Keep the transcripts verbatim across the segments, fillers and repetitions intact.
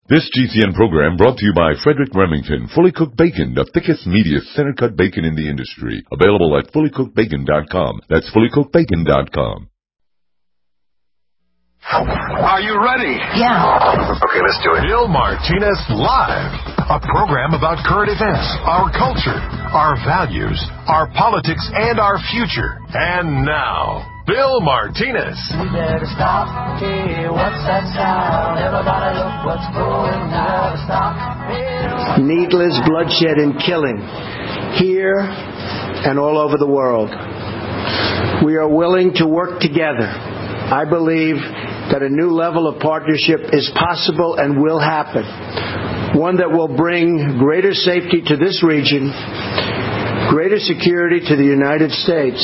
This G C N program brought to you by Frederick Remington, Fully Cooked Bacon, the thickest, meatiest, center-cut bacon in the industry. Available at fully cooked bacon dot com. That's fully cooked bacon dot com. Are you ready? Yeah. Okay, let's do it. Bill Martinez Live, a program about current events, our culture, our values, our politics, and our future. And now, Bill Martinez. We better stop. Hey, what's that sound? Everybody look what's going down. Stop. Needless bloodshed and killing here and all over the world. We are willing to work together. I believe that a new level of partnership is possible and will happen. One that will bring greater safety to this region, greater security to the United States,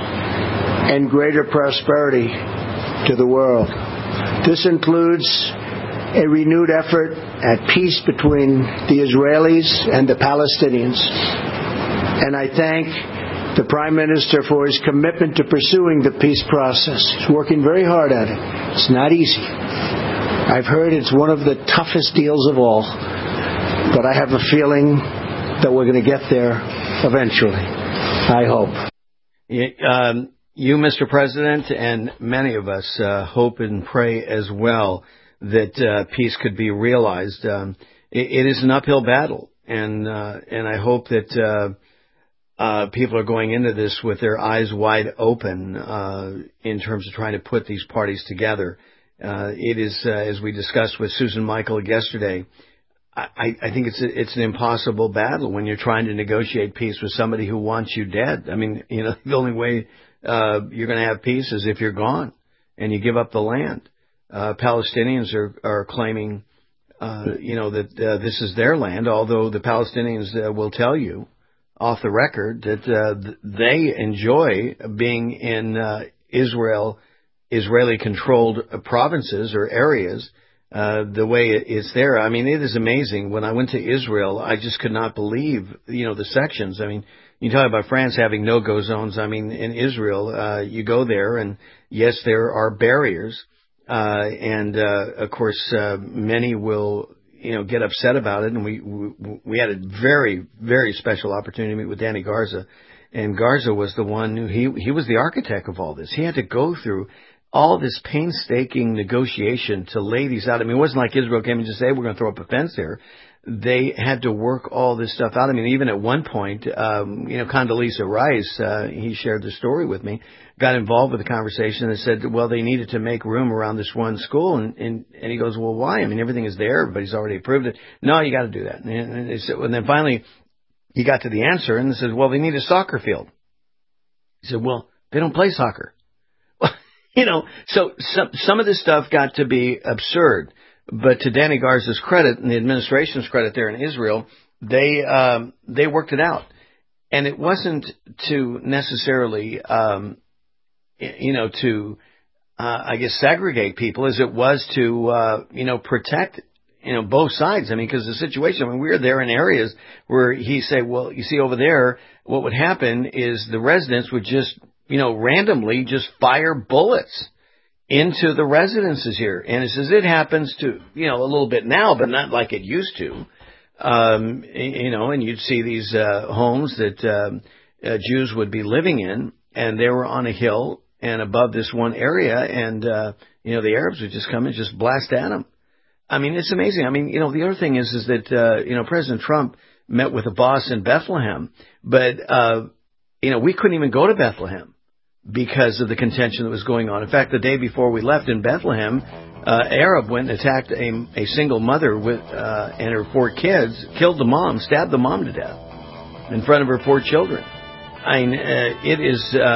and greater prosperity to the world. This includes a renewed effort at peace between the Israelis and the Palestinians. And I thank the Prime Minister for his commitment to pursuing the peace process. He's working very hard at it. It's not easy. I've heard it's one of the toughest deals of all. But I have a feeling that we're going to get there eventually. I hope. Yeah, um, you, Mister President, and many of us uh, hope and pray as well that uh, peace could be realized. Um, it, it is an uphill battle, and uh, and I hope that uh, uh, people are going into this with their eyes wide open uh, in terms of trying to put these parties together. Uh, it is, uh, as we discussed with Susan Michael yesterday, I, I think it's a, it's an impossible battle when you're trying to negotiate peace with somebody who wants you dead. I mean, you know, the only way uh, you're going to have peace is if you're gone and you give up the land. Uh, Palestinians are, are claiming, uh, you know, that uh, this is their land, although the Palestinians uh, will tell you off the record that uh, they enjoy being in uh, Israel, Israeli-controlled provinces or areas. Uh, the way it's there. I mean, it is amazing. When I went to Israel, I just could not believe, you know, the sections. I mean, you talk about France having no-go zones. I mean, in Israel, uh, you go there and yes, there are barriers. Uh, and, uh, of course, uh, many will, you know, get upset about it. And we, we, we had a very, very special opportunity to meet with Danny Garza. And Garza was the one who, he, he was the architect of all this. He had to go through all this painstaking negotiation to lay these out. I mean, it wasn't like Israel came and just said, hey, we're going to throw up a fence there. They had to work all this stuff out. I mean, even at one point, um, you know, Condoleezza Rice, uh, he shared the story with me, got involved with the conversation and said, well, they needed to make room around this one school. And, and, and he goes, well, why? I mean, everything is there. Everybody's already approved it. No, you got to do that. And, and, they said, and then finally he got to the answer and said, well, they need a soccer field. He said, well, they don't play soccer. You know, so some, some of this stuff got to be absurd. But to Danny Garza's credit and the administration's credit there in Israel, they um, they worked it out. And it wasn't to necessarily, um, you know, to, uh, I guess, segregate people as it was to, uh, you know, protect, you know, both sides. I mean, because the situation, I mean, we were there in areas where he said, well, you see over there, what would happen is the residents would just, you know, randomly just fire bullets into the residences here. And it says it happens to, you know, a little bit now, but not like it used to. Um, you know, and you'd see these uh, homes that um, uh, Jews would be living in, and they were on a hill and above this one area, and, uh, you know, the Arabs would just come and just blast at them. I mean, it's amazing. I mean, you know, the other thing is, is that, uh, you know, President Trump met with a boss in Bethlehem, but, uh, you know, we couldn't even go to Bethlehem because of the contention that was going on. In fact, the day before we left in Bethlehem, uh, Arab went and attacked a, a single mother with uh, and her four kids, killed the mom, stabbed the mom to death in front of her four children. I mean, uh, it is uh,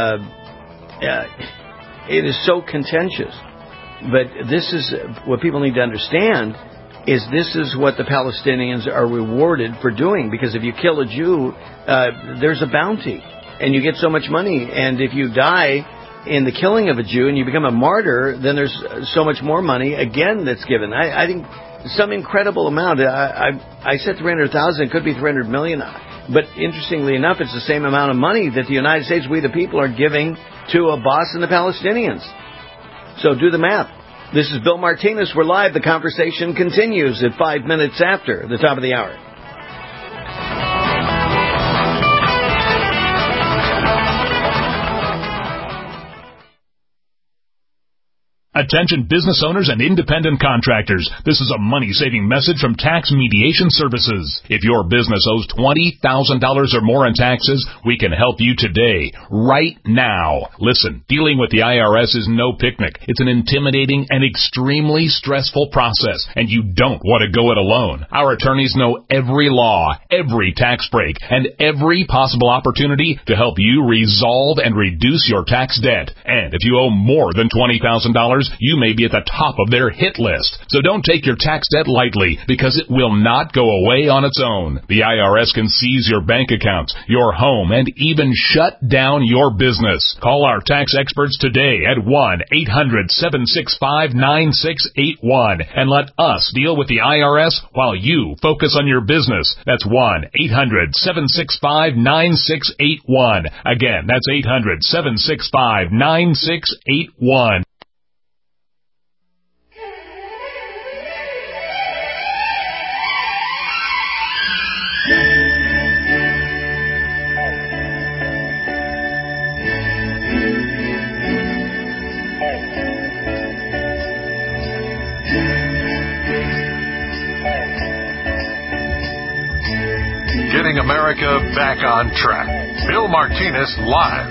uh, it is so contentious. But this is what people need to understand is this is what the Palestinians are rewarded for doing, because if you kill a Jew, uh, there's a bounty. And you get so much money, and if you die in the killing of a Jew and you become a martyr, then there's so much more money again that's given. I, I think some incredible amount. I, I, I said three hundred thousand, it could be three hundred million. But interestingly enough, it's the same amount of money that the United States, we the people, are giving to Abbas and the Palestinians. So do the math. This is Bill Martinez. We're live. The conversation continues at five minutes after the top of the hour. Attention business owners and independent contractors. This is a money-saving message from Tax Mediation Services. If your business owes twenty thousand dollars or more in taxes, we can help you today, right now. Listen, dealing with the I R S is no picnic. It's an intimidating and extremely stressful process, and you don't want to go it alone. Our attorneys know every law, every tax break, and every possible opportunity to help you resolve and reduce your tax debt. And if you owe more than twenty thousand dollars, you may be at the top of their hit list. So don't take your tax debt lightly, because it will not go away on its own. The I R S can seize your bank accounts, your home, and even shut down your business. Call our tax experts today at one eight hundred seven six five nine six eight one and let us deal with the I R S while you focus on your business. That's one eight hundred seven six five nine six eight one. Again, that's eight hundred seven six five nine six eight one. Getting America back on track. Bill Martinez Live.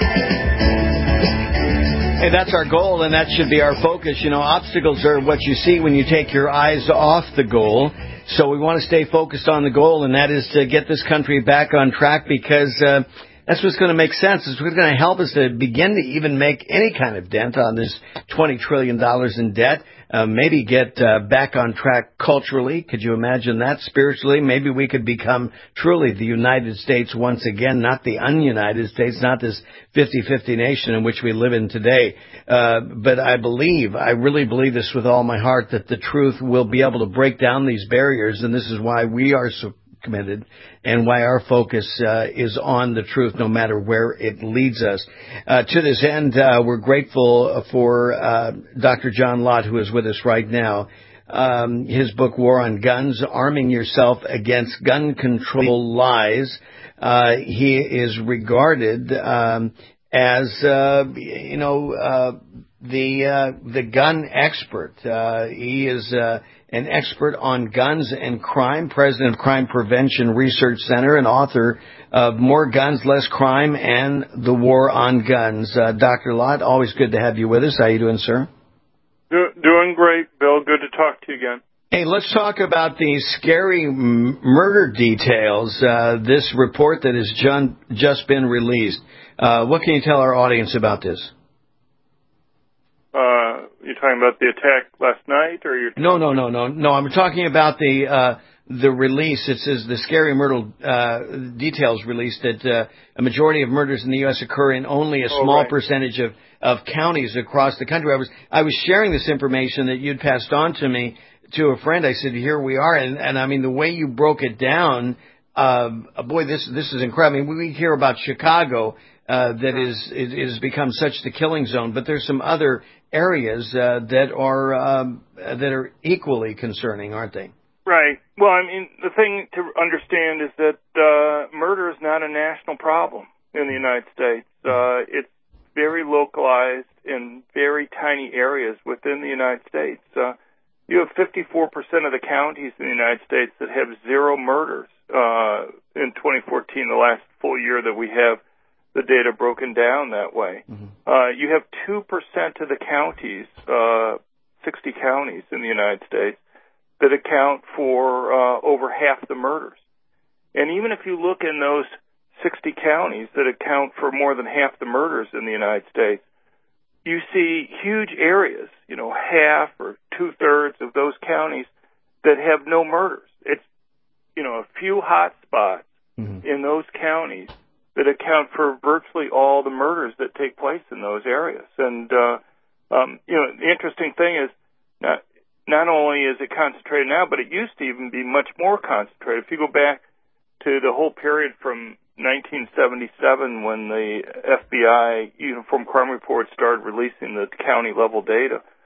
Hey, that's our goal, and that should be our focus. You know, obstacles are what you see when you take your eyes off the goal. So we want to stay focused on the goal, and that is to get this country back on track, because uh, that's what's going to make sense. It's what's going to help us to begin to even make any kind of dent on this twenty trillion dollars in debt. Uh, maybe get uh, back on track culturally. Could you imagine that? Spiritually, maybe we could become truly the United States once again, not the un-United States, not this fifty-fifty nation in which we live in today. Uh, but I believe, I really believe this with all my heart, that the truth will be able to break down these barriers, and this is why we are so committed, and why our focus uh, is on the truth, no matter where it leads us. Uh, to this end, uh, we're grateful for uh, Doctor John Lott, who is with us right now. Um, his book, War on Guns, Arming Yourself Against Gun Control Lies. Uh, he is regarded um, as, uh, you know, uh, the uh, the gun expert. Uh, he is uh, an expert on guns and crime, president of Crime Prevention Research Center, and author of More Guns, Less Crime and The War on Guns. Uh, Doctor Lott, always good to have you with us. How you doing, sir? Do, doing great, Bill. Good to talk to you again. Hey, let's talk about the scary m- murder details, uh, this report that has ju- just been released. Uh, what can you tell our audience about this? Uh, you're talking about the attack last night, or you're no, no, no, no, no. I'm talking about the uh, the release. It says the scary murder uh, details released that uh, a majority of murders in the U S occur in only a small oh, right. percentage of, of counties across the country. I was I was sharing this information that you'd passed on to me to a friend. I said, here we are, and, and I mean the way you broke it down. Uh, boy, this this is incredible. I mean, we hear about Chicago. Uh, that is, it, it has become such the killing zone, but there's some other areas uh, that are um, that are equally concerning, aren't they? Right. Well, I mean, the thing to understand is that uh, murder is not a national problem in the United States. Uh, it's very localized in very tiny areas within the United States. Uh, you have fifty-four percent of the counties in the United States that have zero murders uh, in twenty fourteen, the last full year that we have the data broken down that way. Mm-hmm. Uh, you have two percent of the counties, uh, sixty counties in the United States, that account for uh, over half the murders. And even if you look in those sixty counties that account for more than half the murders in the United States, you see huge areas, you know, half or two-thirds of those counties that have no murders. It's, you know, a few hot spots mm-hmm. in those counties that account for virtually all the murders that take place in those areas. And, uh, um, you know, the interesting thing is not, not only is it concentrated now, but it used to even be much more concentrated. If you go back to the whole period from nineteen seventy-seven, when the F B I Uniform Crime Report started releasing the county-level data,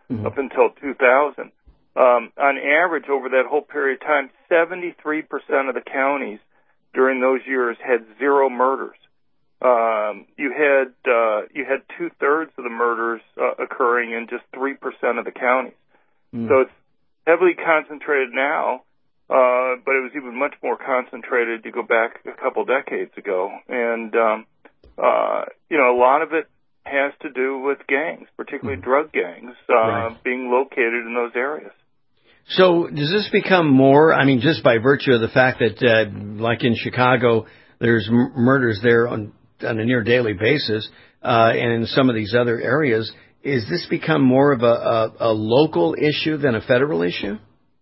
mm-hmm. up until two thousand. Um, on average, over that whole period of time, seventy-three percent of the counties during those years had zero murders. Um, you had uh, you had two thirds of the murders uh, occurring in just three percent of the counties. Mm. So it's heavily concentrated now, uh, but it was even much more concentrated. You go back a couple decades ago, and um, uh, you know a lot of it has to do with gangs, particularly mm. drug gangs, uh, right. being located in those areas. So does this become more? I mean, just by virtue of the fact that, uh, like in Chicago, there's m- murders there on on a near daily basis, uh, and in some of these other areas, is this become more of a, a, a local issue than a federal issue?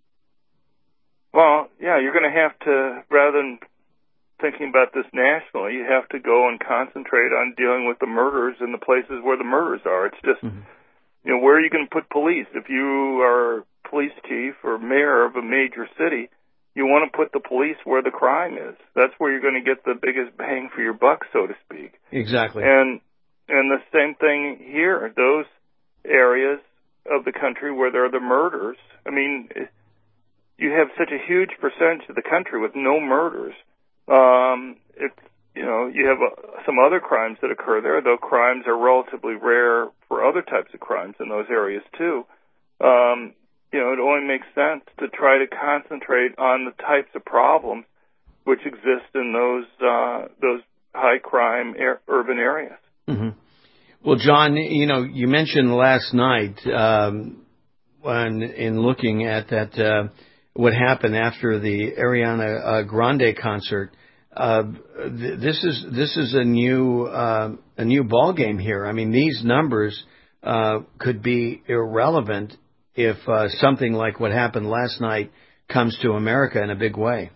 Well, yeah, you're going to have to, rather than thinking about this nationally, you have to go and concentrate on dealing with the murders in the places where the murders are. It's just, mm-hmm. you know, where are you going to put police? If you are police chief or mayor of a major city, you want to put the police where the crime is. That's where you're going to get the biggest bang for your buck, so to speak. Exactly. And and the same thing here. Those areas of the country where there are the murders, I mean, you have such a huge percentage of the country with no murders. Um, it's, you know, you have uh, some other crimes that occur there, though crimes are relatively rare for other types of crimes in those areas, too. Um You know, it only makes sense to try to concentrate on the types of problems which exist in those uh, those high crime er- urban areas. Mm-hmm. Well, John, you know, you mentioned last night um, when in looking at that uh, what happened after the Ariana uh, Grande concert. Uh, th- this is this is a new uh, a new ball game here. I mean, these numbers uh, could be irrelevant if uh, something like what happened last night comes to America in a big way.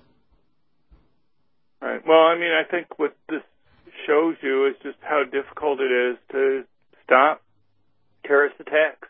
Right. Well, I mean, I think what this shows you is just how difficult it is to stop terrorist attacks.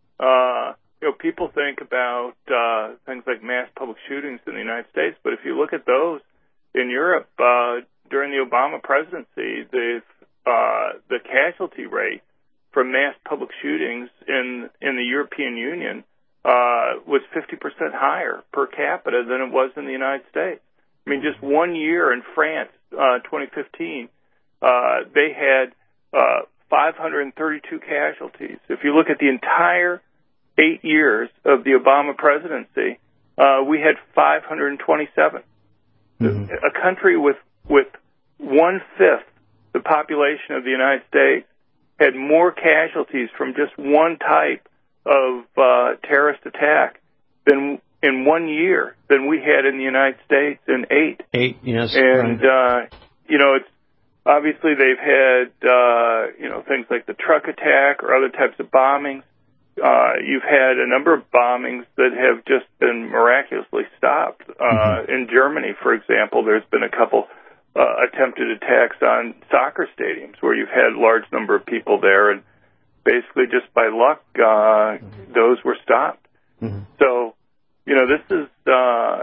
Uh, you know, people think about uh, things like mass public shootings in the United States, but if you look at those in Europe uh, during the Obama presidency, the uh, the casualty rate from mass public shootings in in the European Union uh, was fifty percent higher per capita than it was in the United States. I mean, just one year in France, uh, twenty fifteen, uh, they had uh, five hundred thirty-two casualties. If you look at the entire eight years of the Obama presidency, uh, we had five hundred twenty-seven. Mm-hmm. A country with with one-fifth the population of the United States had more casualties from just one type of uh, terrorist attack than in one year than we had in the United States in eight. Eight, yes. And, right. uh, you know, it's obviously they've had, uh, you know, things like the truck attack or other types of bombings. Uh, you've had a number of bombings that have just been miraculously stopped. Uh, mm-hmm. In Germany, for example, there's been a couple Uh, attempted attacks on soccer stadiums where you've had a large number of people there, and basically just by luck, uh, mm-hmm. those were stopped. Mm-hmm. So, you know, this is, uh,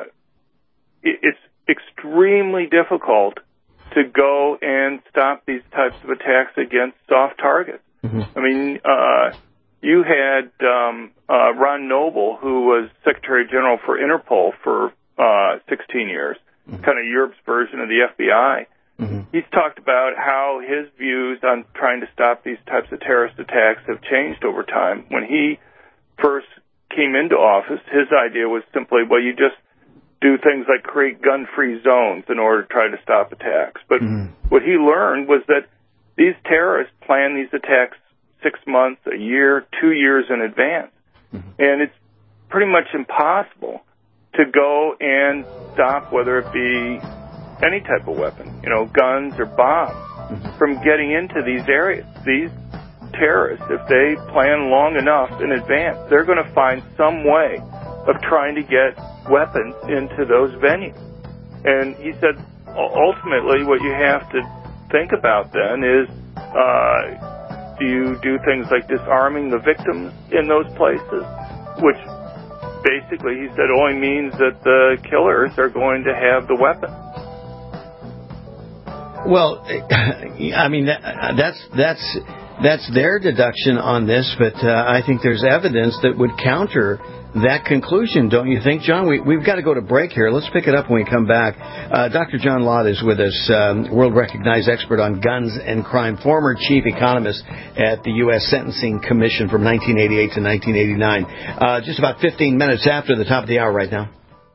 it, it's extremely difficult to go and stop these types of attacks against soft targets. Mm-hmm. I mean, uh, you had um, uh, Ron Noble, who was Secretary General for Interpol for uh, sixteen years. Mm-hmm. Kind of Europe's version of the F B I. Mm-hmm. He's talked about how his views on trying to stop these types of terrorist attacks have changed over time. When he first came into office, his idea was simply, well, you just do things like create gun-free zones in order to try to stop attacks. But mm-hmm. what he learned was that these terrorists plan these attacks six months, a year, two years in advance. Mm-hmm. And it's pretty much impossible to go and stop, whether it be any type of weapon, you know, guns or bombs, mm-hmm. from getting into these areas. These terrorists, if they plan long enough in advance, they're going to find some way of trying to get weapons into those venues. And he said, ultimately, what you have to think about then is, uh, do you do things like disarming the victims in those places, which basically, he said, only means that the killers are going to have the weapon. Well, I mean, that's that's that's their deduction on this, but uh, I think there's evidence that would counter that conclusion, don't you think, John? We, we've got to go to break here. Let's pick it up when we come back. Uh, Doctor John Lott is with us, um, world-recognized expert on guns and crime, former chief economist at the U S Sentencing Commission from nineteen eighty-eight to nineteen eighty-nine. Uh, just about fifteen minutes after the top of the hour right now.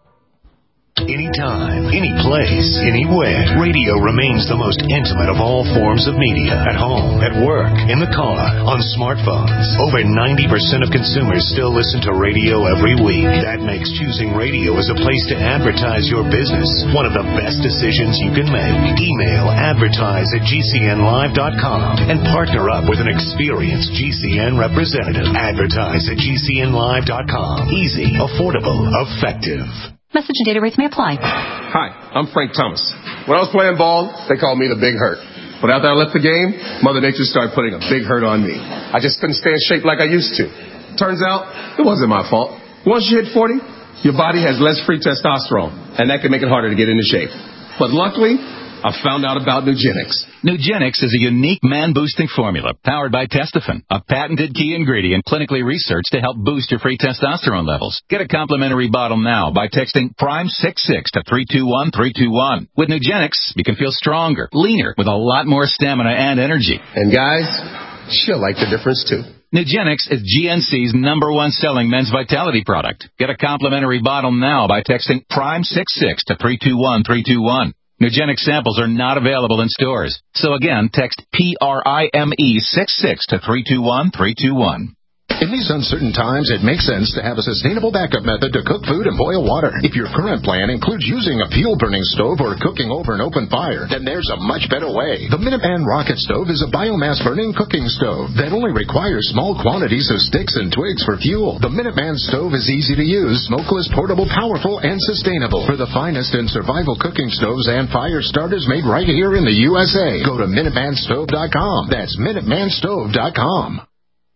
Anytime, any place, anywhere. Radio remains the most intimate of all forms of media. At home, at work, in the car, on smartphones. Over ninety percent of consumers still listen to radio every week. That makes choosing radio as a place to advertise your business one of the best decisions you can make. Email advertise at G C N live dot com and partner up with an experienced G C N representative. Advertise at G C N live dot com. Easy, affordable, effective. Message and data rates may apply. Hi, I'm Frank Thomas. When I was playing ball, they called me the Big Hurt. But after I left the game, Mother Nature started putting a big hurt on me. I just couldn't stay in shape like I used to. Turns out, it wasn't my fault. Once you hit forty, your body has less free testosterone, and that can make it harder to get into shape. But luckily, I found out about Nugenix. Nugenix is a unique man-boosting formula powered by Testofen, a patented key ingredient clinically researched to help boost your free testosterone levels. Get a complimentary bottle now by texting prime six six to three two one three two one. With Nugenix, you can feel stronger, leaner, with a lot more stamina and energy. And guys, she'll like the difference too. Nugenix is G N C's number one selling men's vitality product. Get a complimentary bottle now by texting prime six six to three two one three two one. Nugenix samples are not available in stores. So again, text P R I M E six six to three two one three two one. In these uncertain times, it makes sense to have a sustainable backup method to cook food and boil water. If your current plan includes using a fuel-burning stove or cooking over an open fire, then there's a much better way. The Minuteman Rocket Stove is a biomass-burning cooking stove that only requires small quantities of sticks and twigs for fuel. The Minuteman Stove is easy to use, smokeless, portable, powerful, and sustainable. For the finest in survival cooking stoves and fire starters made right here in the U S A, go to Minuteman Stove dot com. That's Minuteman Stove dot com.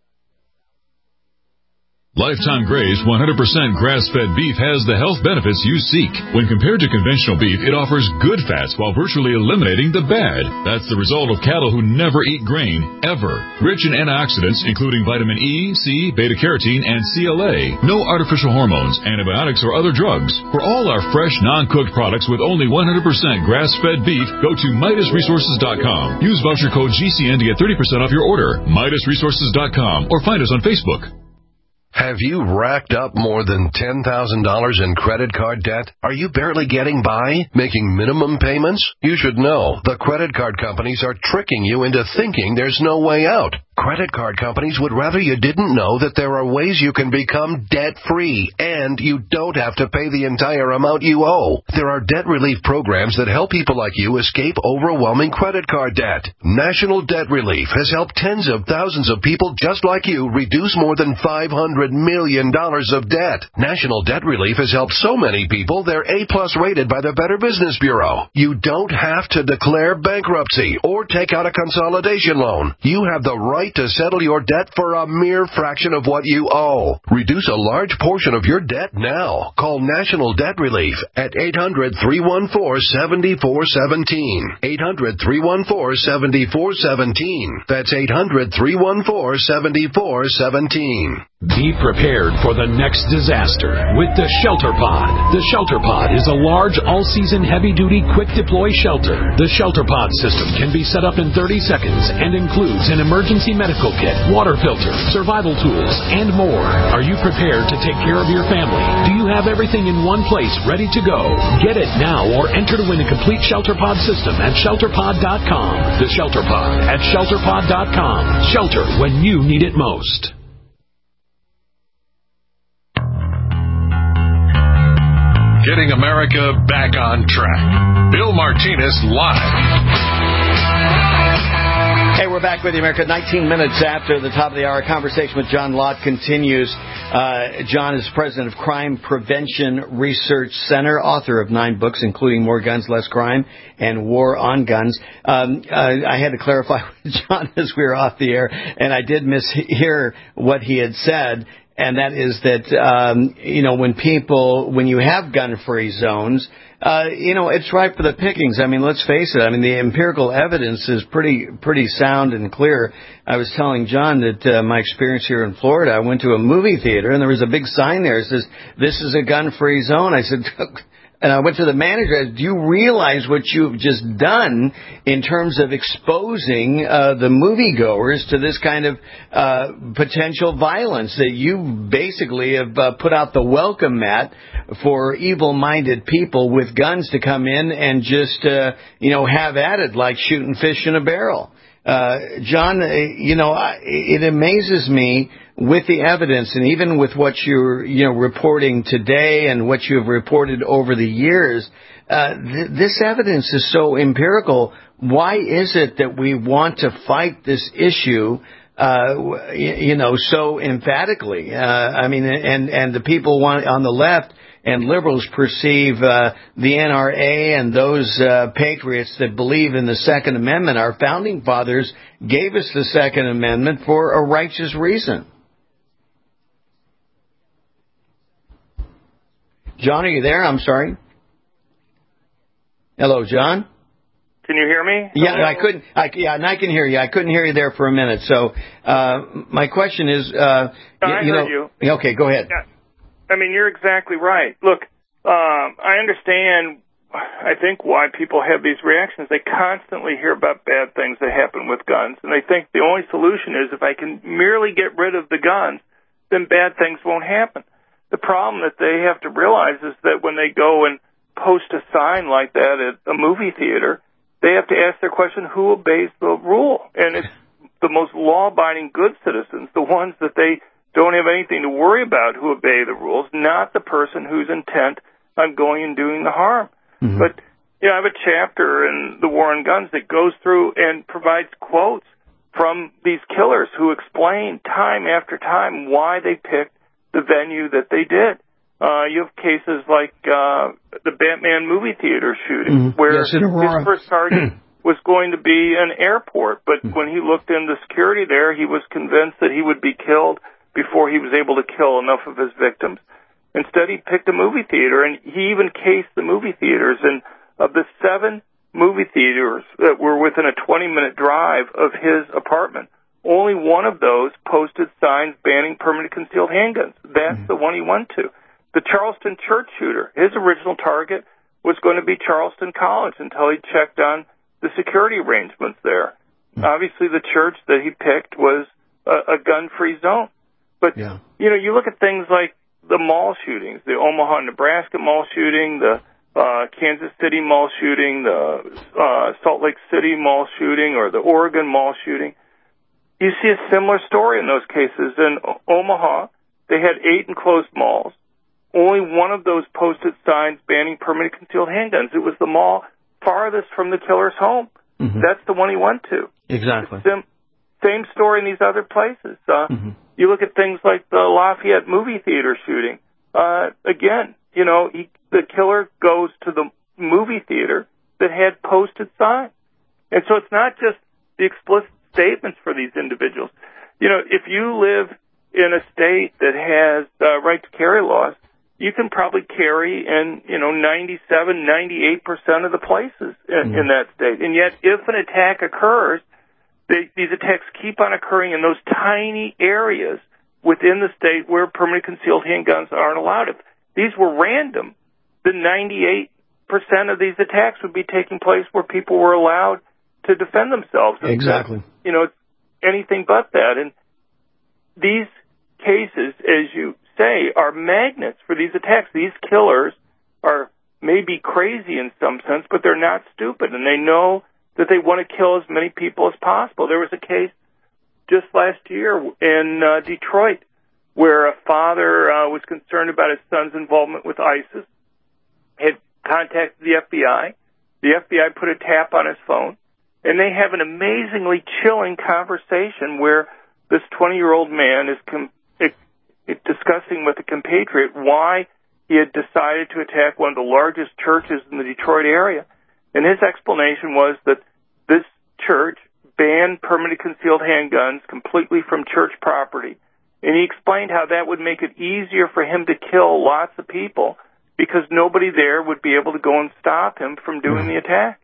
Lifetime Graze one hundred percent grass-fed beef has the health benefits you seek. When compared to conventional beef, it offers good fats while virtually eliminating the bad. That's the result of cattle who never eat grain, ever. Rich in antioxidants, including vitamin E, C, beta-carotene, and C L A. No artificial hormones, antibiotics, or other drugs. For all our fresh, non-cooked products with only one hundred percent grass-fed beef, go to Midas Resources dot com. Use voucher code G C N to get thirty percent off your order. Midas Resources dot com or find us on Facebook. Have you racked up more than ten thousand dollars in credit card debt? Are you barely getting by, making minimum payments? You should know the credit card companies are tricking you into thinking there's no way out. Credit card companies would rather you didn't know that there are ways you can become debt-free, and you don't have to pay the entire amount you owe. There are debt relief programs that help people like you escape overwhelming credit card debt. National Debt Relief has helped tens of thousands of people just like you reduce more than five hundred million dollars of debt. National Debt Relief has helped so many people they're A-plus rated by the Better Business Bureau. You don't have to declare bankruptcy or take out a consolidation loan. You have the right to settle your debt for a mere fraction of what you owe. Reduce a large portion of your debt now. Call National Debt Relief at eight hundred, three one four, seven four one seven. eight hundred, three one four, seven four one seven. That's eight hundred, three one four, seven four one seven. Be prepared for the next disaster with the Shelter Pod. The Shelter Pod is a large, all-season, heavy-duty, quick-deploy shelter. The Shelter Pod system can be set up in thirty seconds and includes an emergency medical kit, water filter, survival tools, and more. Are you prepared to take care of your family? Do you have everything in one place ready to go? Get it now or enter to win a complete Shelter Pod system at shelter pod dot com. The Shelter Pod at shelter pod dot com. Shelter when you need it most. Getting America back on track. Bill Martinez live. Hey, we're back with you, America. nineteen minutes after the top of the hour, conversation with John Lott continues. Uh, John is president of Crime Prevention Research Center, author of nine books, including More Guns, Less Crime and War on Guns. Um, uh, I had to clarify with John as we were off the air, and I did mishear what he had said. and that is that, um, you know, when people, when you have gun-free zones, uh, you know, it's ripe for the pickings. I mean, let's face it. I mean, the empirical evidence is pretty, pretty sound and clear. I was telling John that uh, my experience here in Florida, I went to a movie theater and there was a big sign there that says, "This is a gun-free zone." I said, and I went to the manager, I said, "Do you realize what you've just done in terms of exposing uh, the moviegoers to this kind of uh, potential violence, that you basically have uh, put out the welcome mat for evil-minded people with guns to come in and just, uh, you know, have at it like shooting fish in a barrel." Uh, John, you know, it amazes me with the evidence, and even with what you're, you know, reporting today and what you've reported over the years, uh, th- this evidence is so empirical. Why is it that we want to fight this issue, uh, you know, so emphatically? Uh, I mean, and, and the people want, on the left and liberals perceive uh, the N R A and those uh, patriots that believe in the Second Amendment. Our founding fathers gave us the Second Amendment for a righteous reason. John, are you there? I'm sorry. Hello, John. Can you hear me? Yeah, Hello? I couldn't. I, yeah, and I can hear you. I couldn't hear you there for a minute. So, uh, my question is, uh, no, you, I you heard know, you. Okay, go ahead. Yeah. I mean, you're exactly right. Look, um, I understand, I think, why people have these reactions. They constantly hear about bad things that happen with guns, and they think the only solution is if I can merely get rid of the guns, then bad things won't happen. The problem that they have to realize is that when they go and post a sign like that at a movie theater, they have to ask their question, who obeys the rule? And it's the most law-abiding good citizens, the ones that they don't have anything to worry about who obey the rules, not the person who's intent on going and doing the harm. Mm-hmm. But, you know, I have a chapter in The War on Guns that goes through and provides quotes from these killers who explain time after time why they picked the venue that they did. Uh, you have cases like uh, the Batman movie theater shooting, mm-hmm. where yes, his first target was going to be an airport, but mm-hmm. when he looked into security there, he was convinced that he would be killed before he was able to kill enough of his victims. Instead, he picked a movie theater, and he even cased the movie theaters. And of the seven movie theaters that were within a twenty-minute drive of his apartment, only one of those posted signs banning permanent concealed handguns. That's mm-hmm. the one he went to. The Charleston church shooter, his original target was going to be Charleston College until he checked on the security arrangements there. Mm-hmm. Obviously, the church that he picked was a, a gun-free zone. But, yeah. you know, you look at things like the mall shootings, the Omaha, Nebraska mall shooting, the uh, Kansas City mall shooting, the uh, Salt Lake City mall shooting, or the Oregon mall shooting. You see a similar story in those cases. In o- Omaha, they had eight enclosed malls. Only one of those posted signs banning permanent concealed handguns. It was the mall farthest from the killer's home. Mm-hmm. That's the one he went to. Exactly. Sim- same story in these other places. Uh, mm-hmm. You look at things like the Lafayette movie theater shooting. Uh, again, you know, he, the killer goes to the movie theater that had posted signs. And so it's not just the explicit statements for these individuals. You know, if you live in a state that has uh, right to carry laws, you can probably carry in, you know, ninety-seven, ninety-eight percent of the places in, mm-hmm. in that state. And yet, if an attack occurs, they, these attacks keep on occurring in those tiny areas within the state where permanent concealed handguns aren't allowed. If these were random, then ninety-eight percent of these attacks would be taking place where people were allowed to defend themselves. Exactly. That, you know, it's anything but that. And these cases, as you say, are magnets for these attacks. These killers are maybe crazy in some sense, but they're not stupid, and they know that they want to kill as many people as possible. There was a case just last year in uh, Detroit where a father uh, was concerned about his son's involvement with ISIS, had contacted the F B I. The F B I put a tap on his phone, and they have an amazingly chilling conversation where this twenty-year-old man is com- it, it discussing with a compatriot why he had decided to attack one of the largest churches in the Detroit area. And his explanation was that this church banned permanent concealed handguns completely from church property. And he explained how that would make it easier for him to kill lots of people because nobody there would be able to go and stop him from doing the attack.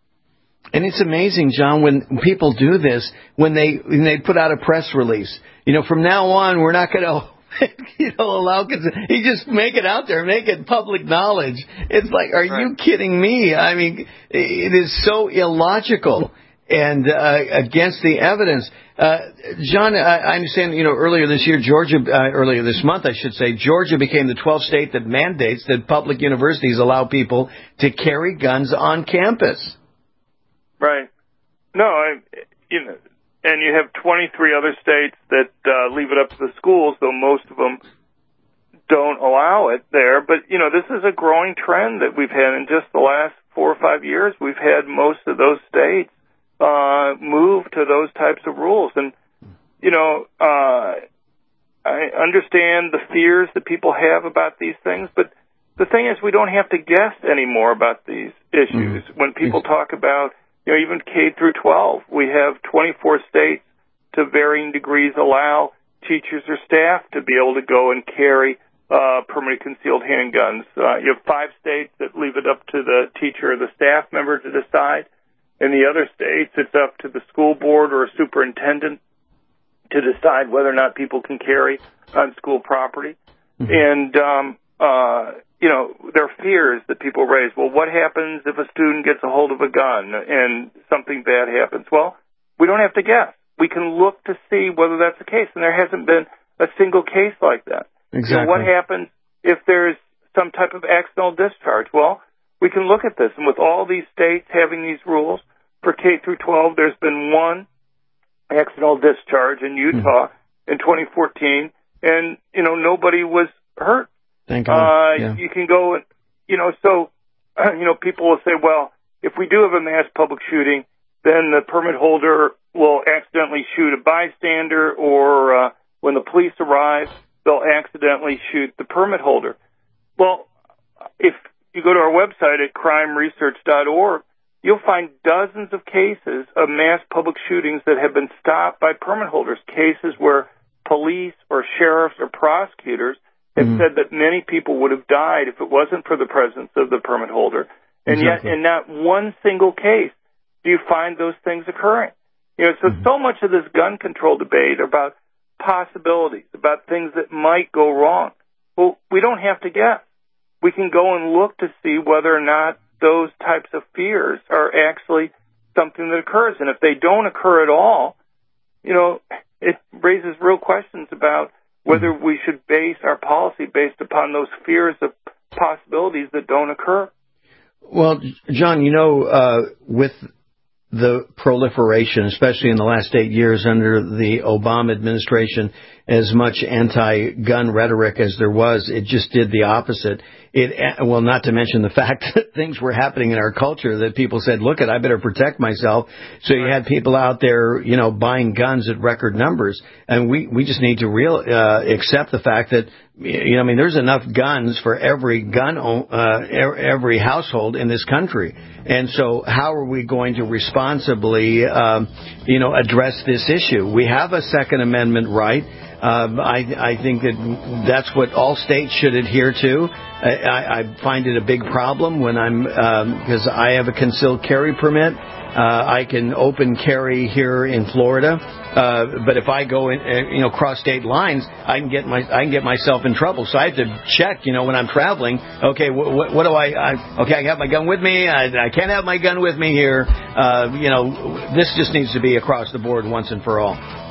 And it's amazing, John, when people do this, when they when they put out a press release, you know, from now on, we're not going to, you know, allow, you just make it out there, make it public knowledge. It's like, are right. you kidding me? I mean, it is so illogical and uh, against the evidence. Uh, John, I, I understand, you know, earlier this year, Georgia, uh, earlier this month, I should say, Georgia became the twelfth state that mandates that public universities allow people to carry guns on campus. Right. No, I, you know, and you have twenty-three other states that uh, leave it up to the schools, though most of them don't allow it there. But, you know, this is a growing trend that we've had in just the last four or five years. We've had most of those states uh, move to those types of rules. And, you know, uh, I understand the fears that people have about these things, but the thing is we don't have to guess anymore about these issues. Mm-hmm. When people talk about, you know, even K through twelve, we have twenty-four states to varying degrees allow teachers or staff to be able to go and carry uh, permanently concealed handguns. Uh, you have five states that leave it up to the teacher or the staff member to decide. In the other states, it's up to the school board or a superintendent to decide whether or not people can carry on school property. Mm-hmm. And, um, uh, you know, there are fears that people raise. Well, what happens if a student gets a hold of a gun and something bad happens? Well, we don't have to guess. We can look to see whether that's the case, and there hasn't been a single case like that. Exactly. You know, what happens if there's some type of accidental discharge? Well, we can look at this, and with all these states having these rules, for K through twelve, there's been one accidental discharge in Utah mm-hmm. in twenty fourteen, and, you know, nobody was hurt. Thank God. Uh, yeah. You can go and, you know, so, uh, you know, people will say, well, if we do have a mass public shooting, then the permit holder will accidentally shoot a bystander, or uh, when the police arrive, they'll accidentally shoot the permit holder. Well, if you go to our website at crime research dot org, you'll find dozens of cases of mass public shootings that have been stopped by permit holders, cases where police or sheriffs or prosecutors have mm-hmm. said that many people would have died if it wasn't for the presence of the permit holder. And exactly. yet, in not one single case do you find those things occurring. You know, so, mm-hmm. so much of this gun control debate about possibilities, about things that might go wrong. Well, we don't have to guess. We can go and look to see whether or not those types of fears are actually something that occurs. And if they don't occur at all, you know, it raises real questions about whether we should base our policy based upon those fears of possibilities that don't occur. Well, John, you know, uh, with the proliferation, especially in the last eight years under the Obama administration, as much anti-gun rhetoric as there was, it just did the opposite. It, well, not to mention the fact that things were happening in our culture that people said, look, it, I better protect myself. So you had people out there, you know, buying guns at record numbers. And we, we just need to real, uh, accept the fact that, you know, I mean, there's enough guns for every gun, uh, every household in this country. And so how are we going to responsibly, um, you know, address this issue? We have a Second Amendment right. Um, I, I think that that's what all states should adhere to. I, I find it a big problem when I'm, because um, I have a concealed carry permit. Uh, I can open carry here in Florida, uh, but if I go in, uh, you know, cross state lines, I can get my, I can get myself in trouble. So I have to check, you know, when I'm traveling. Okay, what, what, what do I, I? Okay, I got my gun with me. I, I can't have my gun with me here. Uh, you know, this just needs to be across the board once and for all.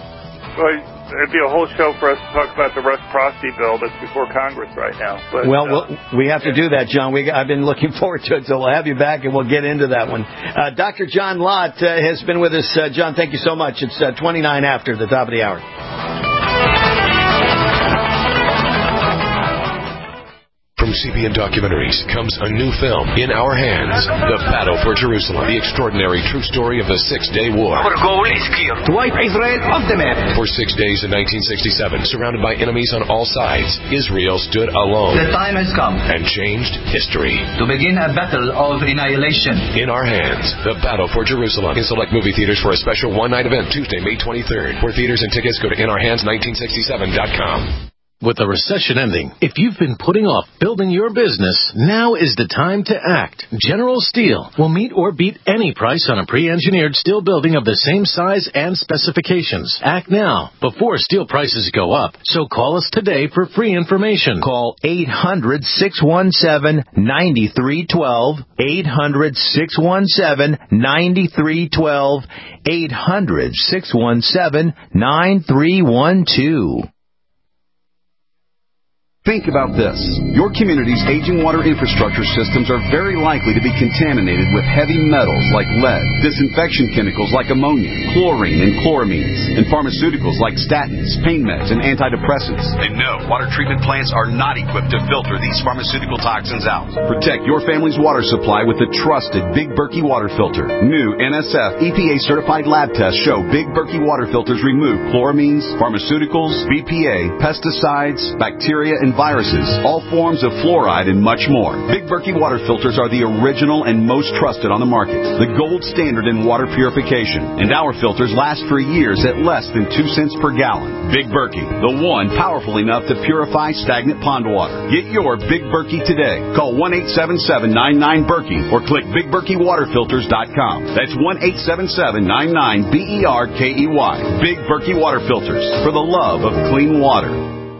Well, it'd be a whole show for us to talk about the reciprocity bill that's before Congress right now. But, well, uh, we'll, we have to do that, John. We, I've been looking forward to it, so we'll have you back and we'll get into that one. Uh, Doctor John Lott uh, has been with us. Uh, John, thank you so much. It's uh, twenty-nine after the top of the hour. From C B N Documentaries comes a new film, In Our Hands, The Battle for Jerusalem, the extraordinary true story of the Six-Day War. Our goal is clear, to wipe Israel off the map. For six days in nineteen sixty-seven, surrounded by enemies on all sides, Israel stood alone. The time has come. And changed history. To begin a battle of annihilation. In Our Hands, The Battle for Jerusalem. In select movie theaters for a special one-night event, Tuesday, May twenty-third. For theaters and tickets, go to in our hands nineteen sixty-seven dot com. With the recession ending, if you've been putting off building your business, now is the time to act. General Steel will meet or beat any price on a pre-engineered steel building of the same size and specifications. Act now, before steel prices go up. So call us today for free information. Call eight hundred, six one seven, nine three one two, eight hundred, six one seven, nine three one two, eight hundred, six one seven, nine three one two. Think about this. Your community's aging water infrastructure systems are very likely to be contaminated with heavy metals like lead, disinfection chemicals like ammonia, chlorine and chloramines, and pharmaceuticals like statins, pain meds, and antidepressants. And no, water treatment plants are not equipped to filter these pharmaceutical toxins out. Protect your family's water supply with the trusted Big Berkey water filter. New N S F E P A-certified lab tests show Big Berkey water filters remove chloramines, pharmaceuticals, B P A, pesticides, bacteria, and viruses, all forms of fluoride, and much more. Big Berkey water filters are the original and most trusted on the market, the gold standard in water purification, and our filters last for years at less than two cents per gallon. Big Berkey, the one powerful enough to purify stagnant pond water. Get your Big Berkey today. Call one eight seven seven, nine nine, Berkey or click big berkey water filters dot com. That's one eight seven seven, nine nine, B E R K E Y. Big Berkey water filters, for the love of clean water.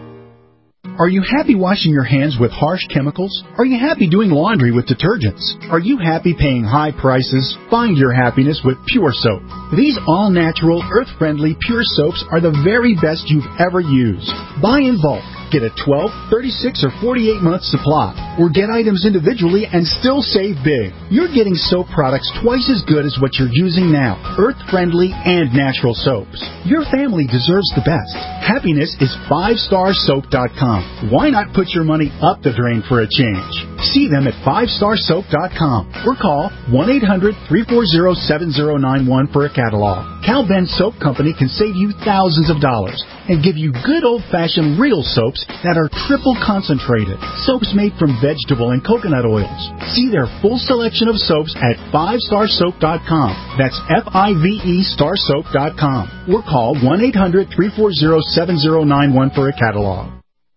Are you happy washing your hands with harsh chemicals? Are you happy doing laundry with detergents? Are you happy paying high prices? Find your happiness with Pure Soap. These all-natural, earth-friendly Pure Soaps are the very best you've ever used. Buy in bulk. Get a twelve, thirty-six, or forty-eight month supply. Or get items individually and still save big. You're getting soap products twice as good as what you're using now. Earth-friendly and natural soaps. Your family deserves the best. Happiness is five star soap dot com. Why not put your money up the drain for a change? See them at five star soap dot com or call one eight hundred, three four zero, seven zero nine one for a catalog. Cal Ben Soap Company can save you thousands of dollars and give you good old-fashioned real soaps that are triple concentrated. Soaps made from vegetable and coconut oils. See their full selection of soaps at five star soap dot com. That's F I V E star soap dot com. Or call one eight hundred, three four zero, seven zero nine one for a catalog.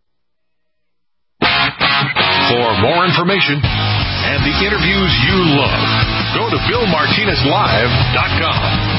For more information and the interviews you love, go to bill martinez live dot com.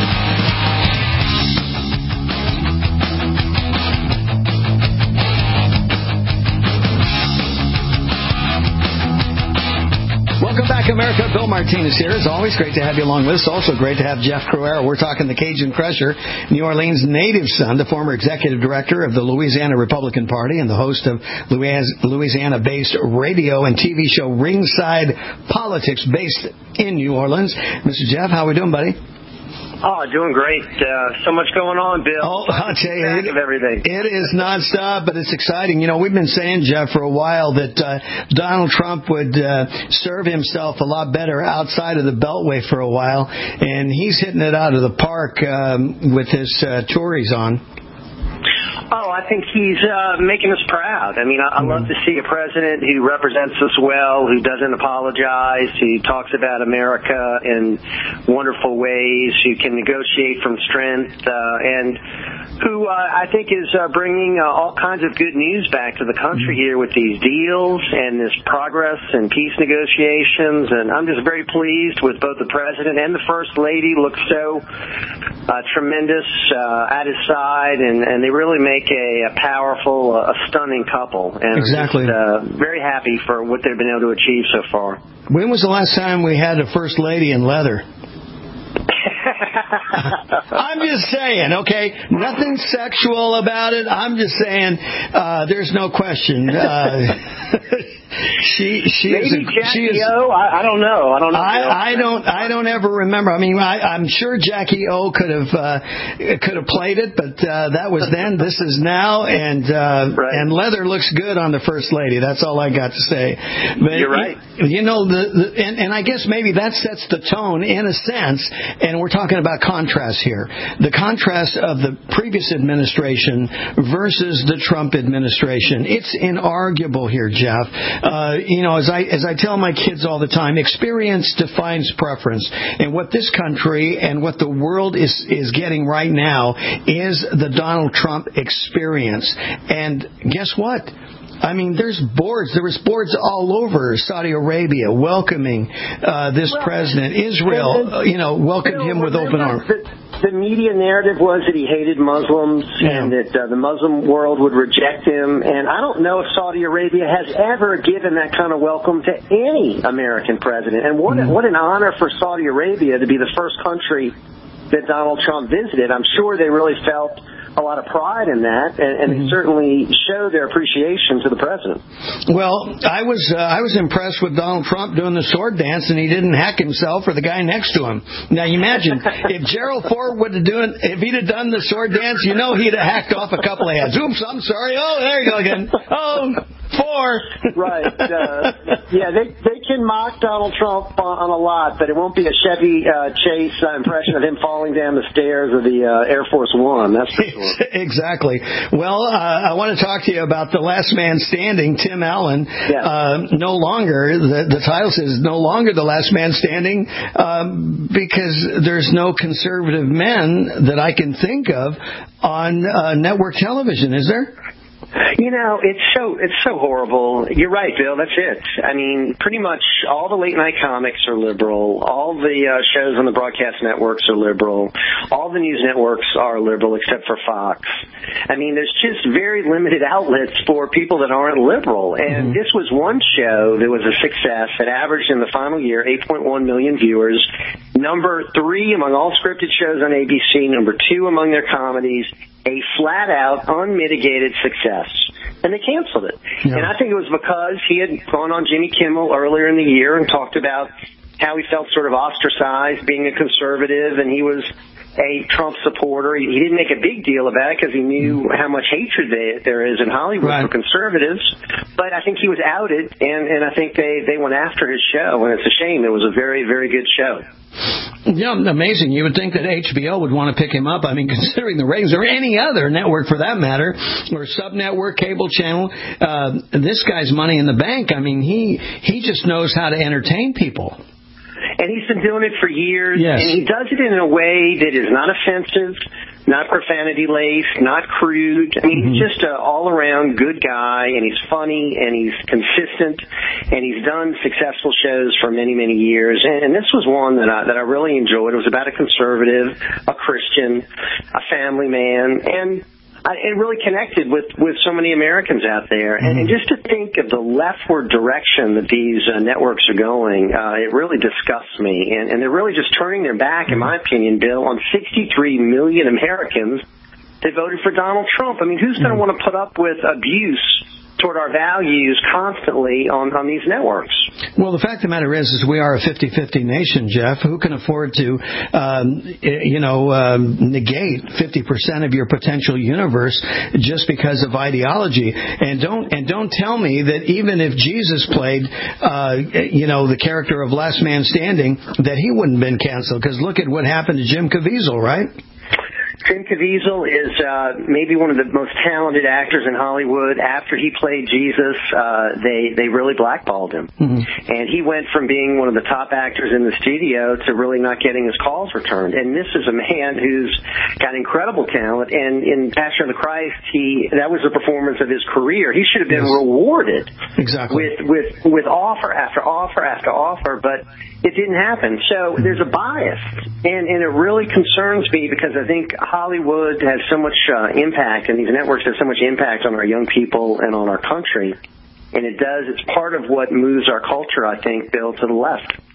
Welcome back, America. Bill Martinez here. As always, great to have you along with us. Also great to have Jeff Cruera. We're talking the Cajun Crusher, New Orleans native son, the former executive director of the Louisiana Republican Party and the host of Louisiana-based radio and T V show Ringside Politics based in New Orleans. Mister Jeff, how are we doing, buddy? Oh, doing great. Uh, so much going on, Bill. Oh, I'll tell you. It, of everything. It is nonstop, but it's exciting. You know, we've been saying, Jeff, for a while that uh, Donald Trump would uh, serve himself a lot better outside of the Beltway for a while, and he's hitting it out of the park um, with his uh, tour he's on. Oh, I think he's uh, making us proud. I mean, I, I love to see a president who represents us well, who doesn't apologize, who talks about America in wonderful ways, who can negotiate from strength, uh, and who uh, I think is uh, bringing uh, all kinds of good news back to the country here with these deals and this progress and peace negotiations. And I'm just very pleased with both the president and the first lady. Look so uh, tremendous uh, at his side, and, and they really make a, a powerful, a stunning couple. And exactly. I'm just, uh, very happy for what they've been able to achieve so far. When was the last time we had a first lady in leather? I'm just saying, okay? Nothing sexual about it. I'm just saying uh, there's no question. Uh, She she Maybe is a, Jackie she is, O. I, I don't know. I don't know. I, I don't I don't ever remember. I mean, I, I'm sure Jackie O could have uh, could have played it, but uh, that was then. This is now, and uh, right. and leather looks good on the First Lady. That's all I got to say. But You're right. You, you know, the, the and, and I guess maybe that sets the tone in a sense. And we're talking about contrast here. The contrast of the previous administration versus the Trump administration. It's inarguable here, Jeff. Uh, you know, as I as I tell my kids all the time, experience defines preference. And what this country and what the world is is getting right now is the Donald Trump experience. And guess what? I mean, there's boards. There was boards all over Saudi Arabia welcoming uh, this well, president. Israel, uh, you know, welcomed you know, him with open arms. The, the media narrative was that he hated Muslims yeah. and that uh, the Muslim world would reject him. And I don't know if Saudi Arabia has ever given that kind of welcome to any American president. And what, mm-hmm. what an honor for Saudi Arabia to be the first country that Donald Trump visited. I'm sure they really felt a lot of pride in that, and, and mm-hmm. they certainly show their appreciation to the president. Well, I was uh, I was impressed with Donald Trump doing the sword dance, and he didn't hack himself or the guy next to him. Now, you imagine if Gerald Ford would have done if he'd have done the sword dance, you know he'd have hacked off a couple of heads. Oops, I'm sorry. Oh, there you go again. Oh, four. Right. Uh, yeah, they they can mock Donald Trump on, on a lot, but it won't be a Chevy uh, Chase uh, impression of him falling down the stairs of the uh, Air Force One. That's for sure. Exactly. Well, uh, I want to talk to you about the last man standing, Tim Allen. Yeah. Uh, no longer, the, the title says no longer the last man standing um, because there's no conservative men that I can think of on uh, network television, is there? You know, it's so it's so horrible. You're right, Bill. That's it. I mean, pretty much all the late night comics are liberal. All the uh, shows on the broadcast networks are liberal. All the news networks are liberal, except for Fox. I mean, there's just very limited outlets for people that aren't liberal. And mm-hmm. this was one show that was a success. It averaged in the final year eight point one million viewers. Number three among all scripted shows on A B C. Number two among their comedies. A flat-out, unmitigated success. And they canceled it. Yeah. And I think it was because he had gone on Jimmy Kimmel earlier in the year and talked about how he felt sort of ostracized being a conservative, and he was a Trump supporter. He didn't make a big deal about it because he knew how much hatred they, there is in Hollywood right. for conservatives. But I think he was outed, and, and I think they, they went after his show, and it's a shame. It was a very, very good show. Yeah, amazing. You would think that H B O would want to pick him up. I mean, considering the ratings, or any other network for that matter, or sub-network, cable channel, uh, this guy's money in the bank. I mean, he he just knows how to entertain people. And he's been doing it for years, yes. and he does it in a way that is not offensive, not profanity-laced, not crude. I mean, mm-hmm. he's just an all-around good guy, and he's funny, and he's consistent, and he's done successful shows for many, many years. And, and this was one that I, that I really enjoyed. It was about a conservative, a Christian, a family man, and I, it really connected with, with so many Americans out there. And, and just to think of the leftward direction that these uh, networks are going, uh, it really disgusts me. And, and they're really just turning their back, in my opinion, Bill, on sixty-three million Americans that voted for Donald Trump. I mean, who's going to want to put up with abuse toward our values constantly on, on these networks? Well, the fact of the matter is, is we are a fifty-fifty nation, Jeff. Who can afford to, um, you know, um, negate fifty percent of your potential universe just because of ideology? And don't and don't tell me that even if Jesus played, uh, you know, the character of Last Man Standing, that he wouldn't have been canceled. Because look at what happened to Jim Caviezel, right? Jim Caviezel is uh, maybe one of the most talented actors in Hollywood. After he played Jesus, uh, they they really blackballed him, mm-hmm. and he went from being one of the top actors in the studio to really not getting his calls returned. And this is a man who's got incredible talent. And in Passion of the Christ, he that was the performance of his career. He should have been yes. rewarded exactly with with with offer after offer after offer, but it didn't happen. So mm-hmm. there's a bias, and and it really concerns me because I think Hollywood has so much uh, impact, and these networks have so much impact on our young people and on our country. And it does, it's part of what moves our culture, I think, Bill, to the left.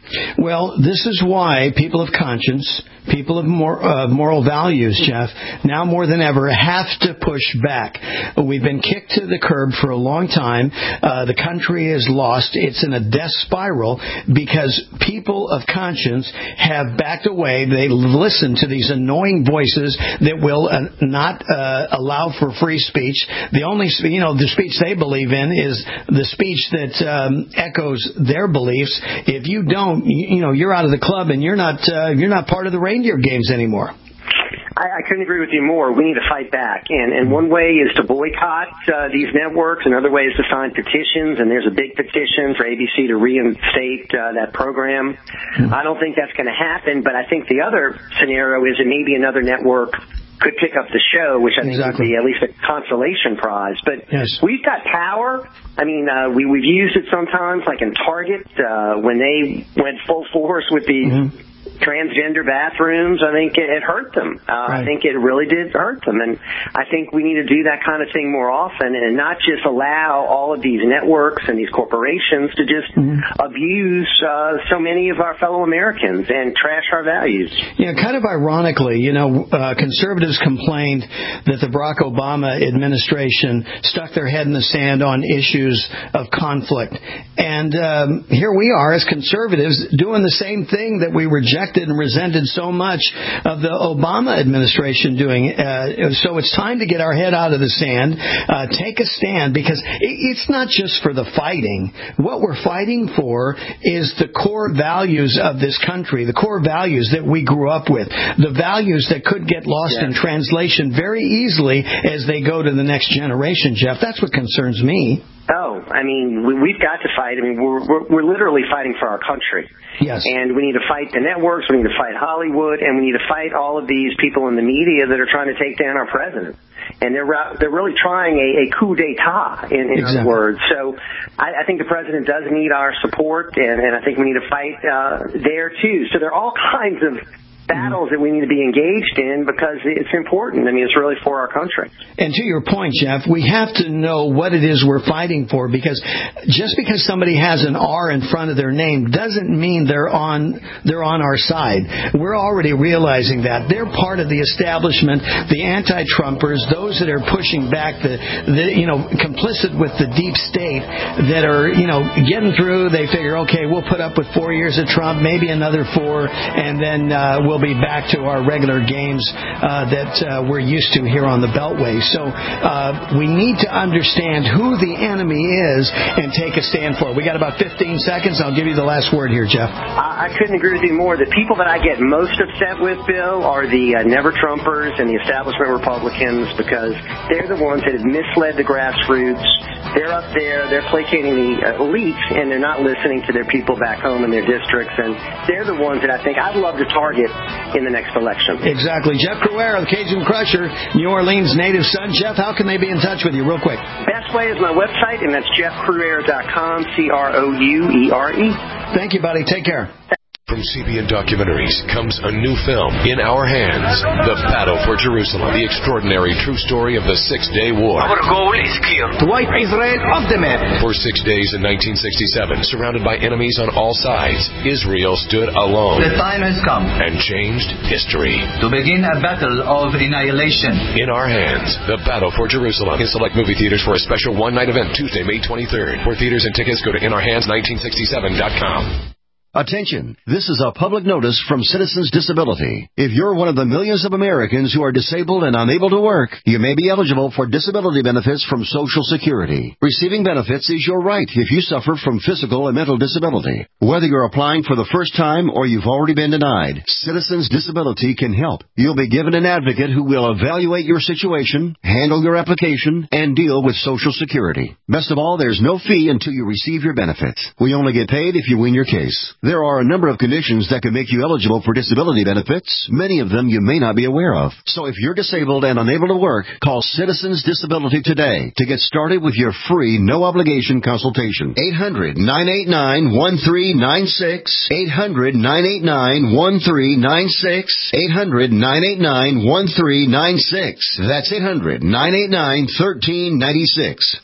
Well, this is why people of conscience, people of mor- uh, moral values, Jeff, now more than ever have to push back. We've been kicked to the curb for a long time. Uh, the country is lost. It's in a death spiral because people of conscience have backed away. They listen to these annoying voices that will uh, not uh, allow for free speech. The only, you know, the speech they believe in is the speech that um, echoes their beliefs. If you don't, you, you know, you're out of the club and you're not uh, you're not part of the reindeer games anymore. I, I couldn't agree with you more. We need to fight back. And, and one way is to boycott uh, these networks. Another way is to sign petitions. And there's a big petition for A B C to reinstate uh, that program. I don't think that's going to happen. But I think the other scenario is that maybe another network could pick up the show, which I think exactly. would be at least a consolation prize. But yes. we've got power. I mean, uh, we, we've used it sometimes, like in Target, uh, when they went full force with the mm-hmm. transgender bathrooms. I think it, it hurt them. Uh, right. I think it really did hurt them. And I think we need to do that kind of thing more often and not just allow all of these networks and these corporations to just mm-hmm. abuse uh, so many of our fellow Americans and trash our values. Yeah, kind of ironically, you know, uh, conservatives complained that the Barack Obama administration stuck their head in the sand on issues of conflict. And um, here we are as conservatives doing the same thing that we rejected and resented so much of the Obama administration doing. Uh, so it's time to get our head out of the sand, uh, take a stand, because it's not just for the fighting. What we're fighting for is the core values of this country, the core values that we grew up with, the values that could get lost yeah. in translation very easily as they go to the next generation, Jeff. That's what concerns me. Oh, I mean, we, we've got to fight. I mean, we're, we're we're literally fighting for our country. Yes. And we need to fight the networks. We need to fight Hollywood, and we need to fight all of these people in the media that are trying to take down our president. And they're they're really trying a, a coup d'état, in, in exactly. other words. So I, I think the president does need our support, and, and I think we need to fight uh, there too. So there are all kinds of battles that we need to be engaged in because it's important. I mean, it's really for our country. And to your point, Jeff, we have to know what it is we're fighting for, because just because somebody has an R in front of their name doesn't mean they're on they're on our side. We're already realizing that. They're part of the establishment, the anti-Trumpers, those that are pushing back, the, the you know, complicit with the deep state that are, you know, getting through. They figure, okay, we'll put up with four years of Trump, maybe another four, and then uh, we'll be back to our regular games uh, that uh, we're used to here on the Beltway. So uh, we need to understand who the enemy is and take a stand for it. We got about fifteen seconds. I'll give you the last word here, Jeff. I, I couldn't agree with you more. The people that I get most upset with, Bill, are the uh, never-Trumpers and the establishment Republicans, because they're the ones that have misled the grassroots. They're up there, they're placating the elites, and they're not listening to their people back home in their districts. And they're the ones that I think I'd love to target in the next election. Exactly. Jeff Cruere, the Cajun Crusher, New Orleans native son. Jeff, how can they be in touch with you real quick? Best way is my website, and that's jeff cruere dot com, C R O U E R E. Thank you, buddy. Take care. From C B N Documentaries comes a new film, In Our Hands, The Battle for Jerusalem, the extraordinary true story of the Six-Day War. Our goal is clear, to wipe Israel off the map. For six days in nineteen sixty-seven, surrounded by enemies on all sides, Israel stood alone. The time has come. And changed history. To begin a battle of annihilation. In Our Hands, The Battle for Jerusalem. In select movie theaters for a special one-night event Tuesday, May twenty-third. For theaters and tickets, go to in our hands nineteen sixty-seven dot com. Attention, this is a public notice from Citizens Disability. If you're one of the millions of Americans who are disabled and unable to work, you may be eligible for disability benefits from Social Security. Receiving benefits is your right if you suffer from physical and mental disability. Whether you're applying for the first time or you've already been denied, Citizens Disability can help. You'll be given an advocate who will evaluate your situation, handle your application, and deal with Social Security. Best of all, there's no fee until you receive your benefits. We only get paid if you win your case. There are a number of conditions that can make you eligible for disability benefits, many of them you may not be aware of. So if you're disabled and unable to work, call Citizens Disability today to get started with your free, no-obligation consultation. eight hundred, nine eight nine, one three nine six, eight hundred, nine eight nine, one three nine six, eight hundred, nine eight nine, one three nine six. That's eight hundred, nine eight nine, one three nine six.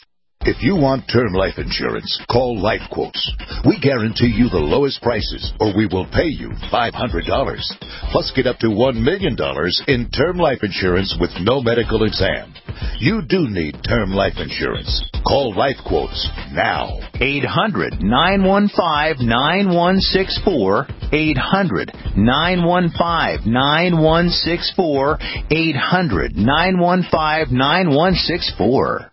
If you want term life insurance, call Life Quotes. We guarantee you the lowest prices, or we will pay you five hundred dollars. Plus, get up to one million dollars in term life insurance with no medical exam. You do need term life insurance. Call Life Quotes now. eight hundred, nine one five, nine one six four. eight hundred, nine one five, nine one six four. eight hundred, nine one five, nine one six four.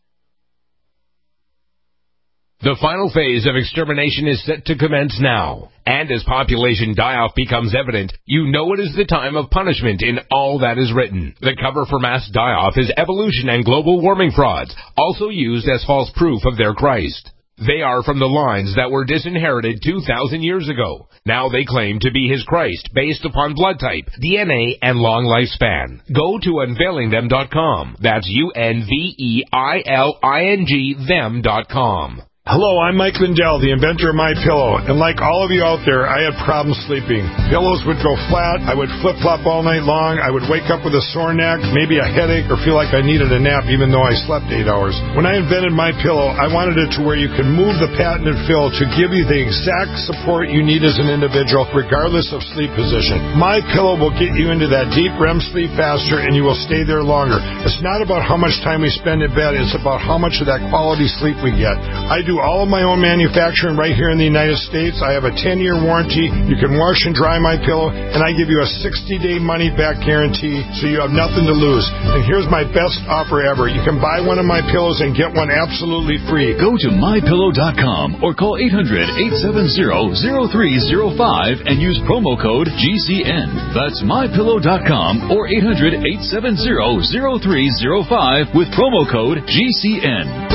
The final phase of extermination is set to commence now. And as population die-off becomes evident, you know it is the time of punishment in all that is written. The cover for mass die-off is evolution and global warming frauds, also used as false proof of their Christ. They are from the lines that were disinherited two thousand years ago. Now they claim to be his Christ based upon blood type, D N A, and long lifespan. Go to unveiling them dot com. That's U N V E I L I N G them dot com. Hello, I'm Mike Lindell, the inventor of MyPillow, and like all of you out there, I had problems sleeping. Pillows would go flat, I would flip-flop all night long, I would wake up with a sore neck, maybe a headache, or feel like I needed a nap even though I slept eight hours. When I invented MyPillow, I wanted it to where you can move the patented fill to give you the exact support you need as an individual, regardless of sleep position. MyPillow will get you into that deep R E M sleep faster, and you will stay there longer. It's not about how much time we spend in bed, it's about how much of that quality sleep we get. I do all of my own manufacturing right here in the United States. I have a ten-year warranty. You can wash and dry my pillow, and I give you a sixty-day money-back guarantee, so you have nothing to lose. And here's my best offer ever. You can buy one of my pillows and get one absolutely free. Go to my pillow dot com or call eight hundred, eight seven zero, zero three zero five and use promo code G C N. That's my pillow dot com or eight hundred, eight seven zero, zero three zero five with promo code G C N.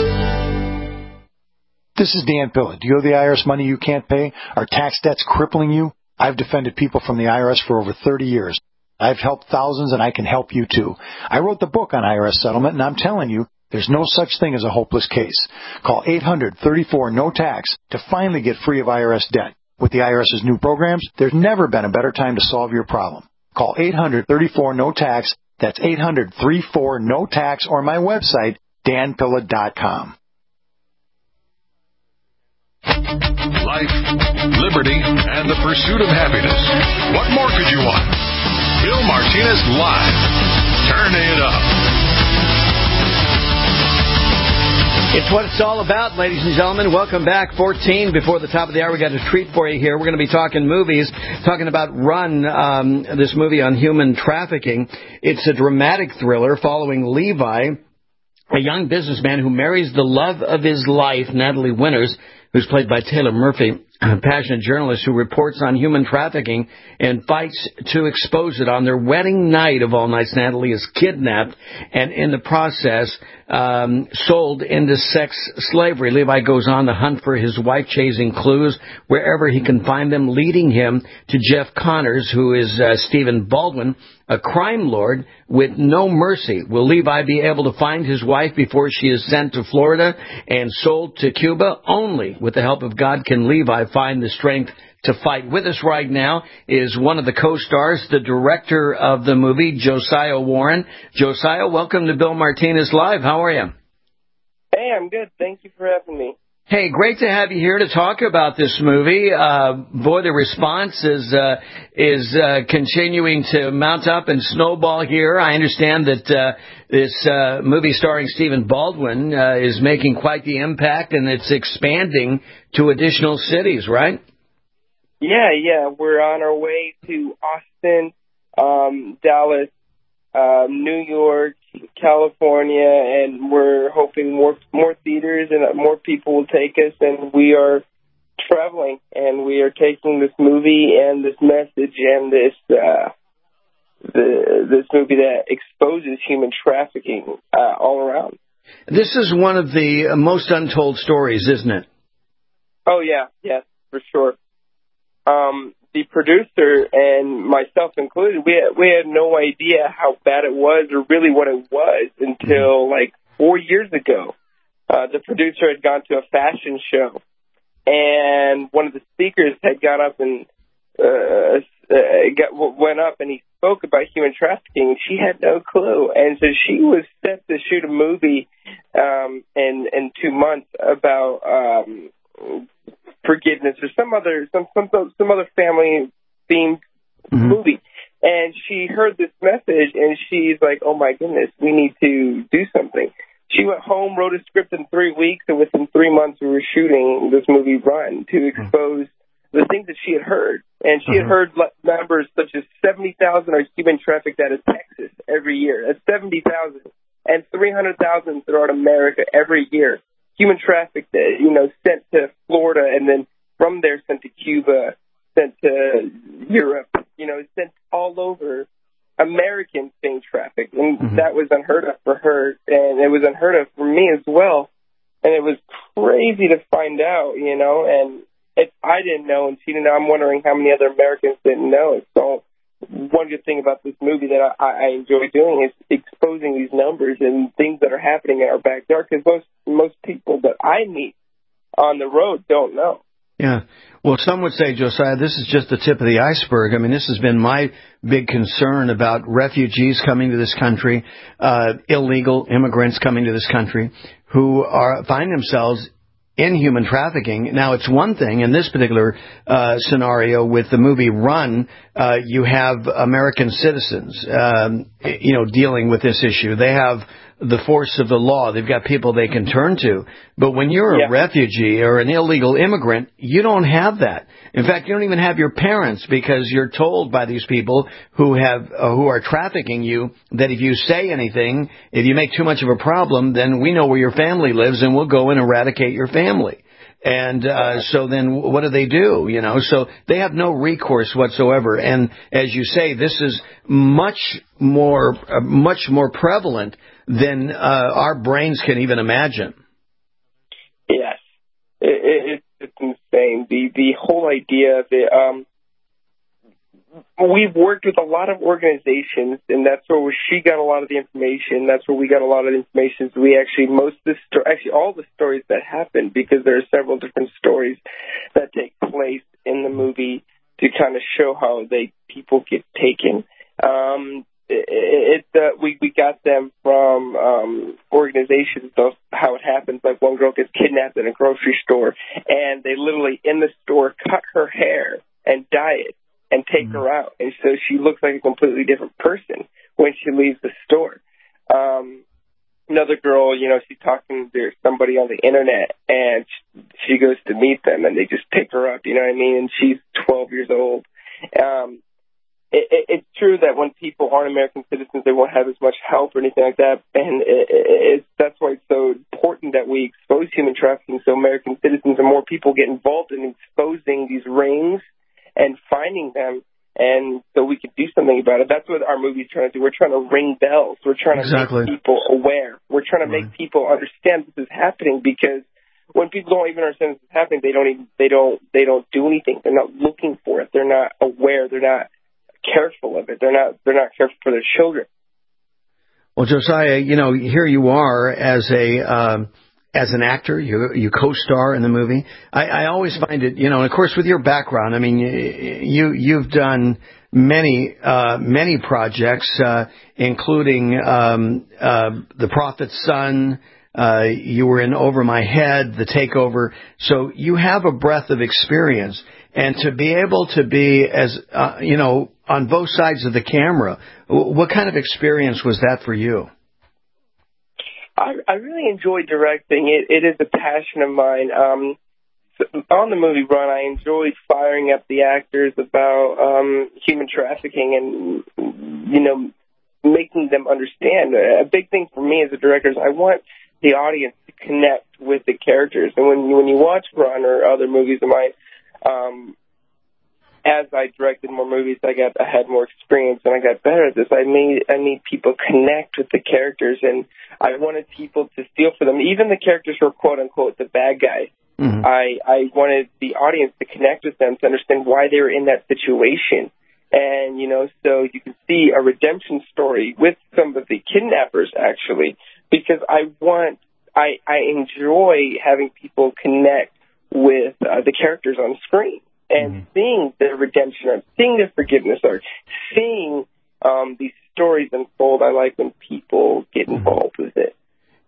This is Dan Pilla. Do you owe the I R S money you can't pay? Are tax debts crippling you? I've defended people from the I R S for over thirty years. I've helped thousands, and I can help you too. I wrote the book on I R S settlement, and I'm telling you, there's no such thing as a hopeless case. Call eight hundred, thirty-four, no tax to finally get free of I R S debt. With the IRS's new programs, there's never been a better time to solve your problem. Call eight hundred, thirty-four, no tax. That's eight hundred, thirty-four, no tax, or my website, dan pilla dot com. Life, liberty, and the pursuit of happiness. What more could you want? Bill Martinez Live. Turn it up. It's what it's all about, ladies and gentlemen. Welcome back. fourteen before the top of the hour. We got a treat for you here. We're going to be talking movies, talking about Run, um, this movie on human trafficking. It's a dramatic thriller following Levi, a young businessman who marries the love of his life, Natalie Winters, who's played by Taylor Murphy, a passionate journalist who reports on human trafficking and fights to expose it. On their wedding night of all nights, Natalie is kidnapped and in the process um, sold into sex slavery. Levi goes on the hunt for his wife, chasing clues wherever he can find them, leading him to Jeff Connors, who is uh, Stephen Baldwin, a crime lord with no mercy. Will Levi be able to find his wife before she is sent to Florida and sold to Cuba? Only with the help of God can Levi find the strength to fight. With us right now is one of the co-stars, the director of the movie, Josiah Warren. Josiah, welcome to Bill Martinez Live. How are you? Hey, I'm good. Thank you for having me. Hey, great to have you here to talk about this movie. Uh, boy, the response is uh, is uh, continuing to mount up and snowball here. I understand that uh, this uh, movie starring Stephen Baldwin uh, is making quite the impact, and it's expanding to additional cities, right? Yeah, yeah. We're on our way to Austin, um, Dallas, um, New York, California, and we're hoping more more theaters and more people will take us, and we are traveling, and we are taking this movie and this message and this uh, the this movie that exposes human trafficking uh, all around. This is one of the most untold stories, isn't it? Oh, yeah, yes, for sure. Um, the producer and myself included, we had, we had no idea how bad it was or really what it was until like four years ago. Uh, the producer had gone to a fashion show, and one of the speakers had got up and uh, uh, got, went up and he spoke about human trafficking. She had no clue, and so she was set to shoot a movie um, in in two months about um, forgiveness or some other some some some other family themed mm-hmm. movie. And she heard this message, and she's like, "Oh my goodness, we need to do something." She went home, wrote a script in three weeks, and within three months, we were shooting this movie Run to expose the things that she had heard. And she had heard numbers such as seventy thousand are human trafficked out of Texas every year. That's seventy thousand. And three hundred thousand throughout America every year. Human trafficked, you know, sent to Florida, and then from there sent to Cuba, sent to Europe, you know, sent all over. Americans being trafficked, and mm-hmm. that was unheard of for her, and it was unheard of for me as well. And it was crazy to find out, you know, and if I didn't know and she didn't know, I'm wondering how many other Americans didn't know. So one good thing about this movie that I, I enjoy doing is exposing these numbers and things that are happening in our backyard, because most, most people that I meet on the road don't know. Yeah. Well, some would say, Josiah, this is just the tip of the iceberg. I mean, this has been my big concern about refugees coming to this country, uh, illegal immigrants coming to this country who are find themselves in human trafficking. Now, it's one thing in this particular uh, scenario with the movie Run, uh, you have American citizens, um, you know, dealing with this issue. They have the force of the law. They've got people they can turn to. But when you're yeah. a refugee or an illegal immigrant, you don't have that. In fact, you don't even have your parents, because you're told by these people who have uh, who are trafficking you that if you say anything, if you make too much of a problem, then we know where your family lives and we'll go and eradicate your family. And uh, so then what do they do? You know, so they have no recourse whatsoever. And as you say, this is much more, uh, much more prevalent than uh, our brains can even imagine. Yes, it, it, it's insane. The the whole idea of it. Um, we've worked with a lot of organizations, and that's where she got a lot of the information. That's where we got a lot of the information. So we actually most of the sto- actually all the stories that happen, because there are several different stories that take place in the movie to kind of show how they people get taken. Um, It, it uh, we we got them from um, organizations of how it happens. Like one girl gets kidnapped in a grocery store, and they literally in the store cut her hair and dye it and take mm-hmm. her out, and so she looks like a completely different person when she leaves the store. Um, another girl, you know, she's talking to somebody on the internet, and she goes to meet them, and they just pick her up. You know what I mean? And she's twelve years old. Um, It, it, it's true that when people aren't American citizens, they won't have as much help or anything like that, and it, it, it, that's why it's so important that we expose human trafficking so American citizens and more people get involved in exposing these rings and finding them, and so we can do something about it. That's what our movie's trying to do. We're trying to ring bells. We're trying to exactly. make people aware. We're trying to right. make people understand this is happening, because when people don't even understand this is happening, they don't even they don't they don't do anything. They're not looking for it. They're not aware. They're not careful of it. They're not they're not careful for their children. Well, Josiah, you know, here you are as a um, as an actor. You you co-star in the movie. I, I always find it, you know, and of course with your background, I mean, you you've done many uh, many projects, uh, including um, uh, The Prophet's Son. Uh, you were in Over My Head, The Takeover. So you have a breadth of experience. And to be able to be, as uh, you know, on both sides of the camera, what kind of experience was that for you? I, I really enjoy directing. It, it is a passion of mine. Um, on the movie Run, I enjoyed firing up the actors about um, human trafficking and, you know, making them understand. A big thing for me as a director is I want the audience to connect with the characters. And when when you watch Run or other movies of mine, um, as I directed more movies, I got I had more experience and I got better at this. I made I made people connect with the characters, and I wanted people to feel for them. Even the characters who are quote unquote the bad guys. Mm-hmm. I I wanted the audience to connect with them to understand why they were in that situation. And, you know, so you can see a redemption story with some of the kidnappers, actually, because I want, I, I enjoy having people connect with uh, the characters on screen and mm-hmm. seeing their redemption arc, seeing their forgiveness arc, seeing um, these stories unfold. I like when people get involved with it.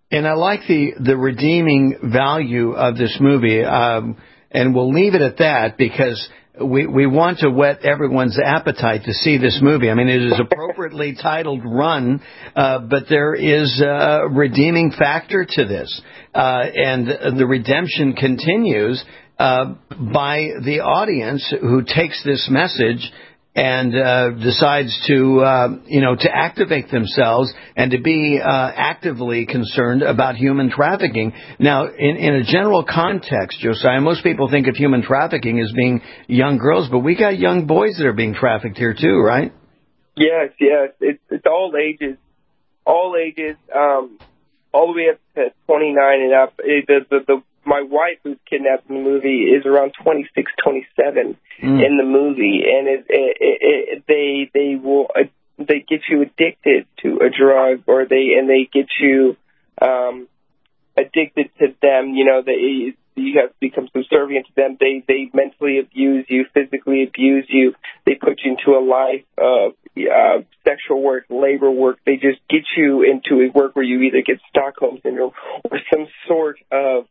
And I like the, the redeeming value of this movie, um, and we'll leave it at that because we, we want to whet everyone's appetite to see this movie. I mean, it is appropriately titled Run, uh, but there is a redeeming factor to this. Uh, and the redemption continues uh, by the audience who takes this message and uh, decides to, uh, you know, to activate themselves and to be uh, actively concerned about human trafficking. Now, in, in a general context, Josiah, most people think of human trafficking as being young girls, but we got young boys that are being trafficked here too, right? Yes, yes. It's, it's all ages, all ages, um, all the way up to twenty-nine and up. It, the, the, the My wife, who's kidnapped in the movie, is around twenty-six, twenty-seven mm. in the movie, and it, it, it, it, they they will uh, they get you addicted to a drug, or they and they get you um, addicted to them. You know, they you have to become subservient to them. They they mentally abuse you, physically abuse you. They put you into a life of uh, sexual work, labor work. They just get you into a work where you either get Stockholm syndrome or some sort of